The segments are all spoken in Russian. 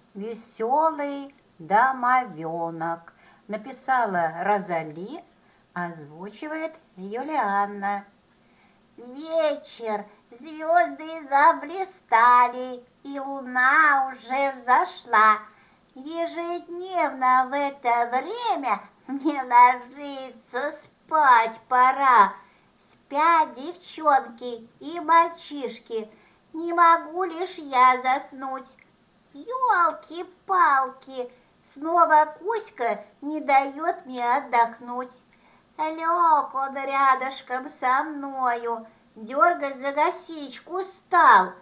веселый домовенок. Написала Розали, озвучивает Юлианна. Вечер, звезды заблистали, и луна уже взошла. Ежедневно в это время мне ложиться спать пора. Спят девчонки и мальчишки, не могу лишь я заснуть. Ёлки-палки, снова Кузька не дает мне отдохнуть. Лег он рядышком со мною, дергать за косичку стал.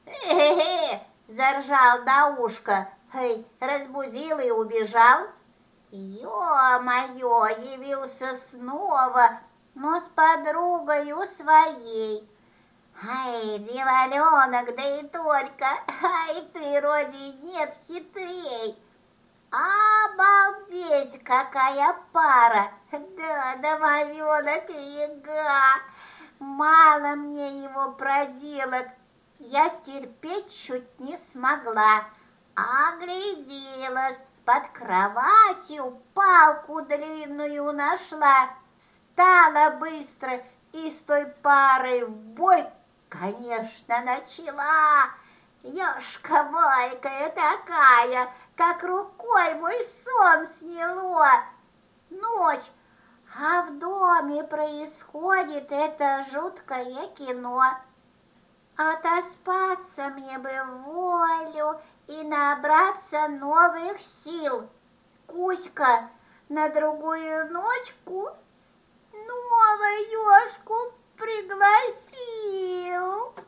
Заржал на ушко, разбудил и убежал. Ё-моё, явился снова, но с подругою своей. Дьяволёнок, да и только, в природе нет хитрей. Обалдеть, какая пара! Да, домовенок и яга! Мало мне его проделок, я стерпеть чуть не смогла. Огляделась, под кроватью палку длинную нашла. Встала быстро и с той парой в бой, конечно, начала. Ёшка-майка такая, как рукой мой сон сняло. Ночь, а в доме происходит это жуткое кино. Отоспаться мне бы волю и набраться новых сил. Кузька на другую ночку снова ёшку пригласил.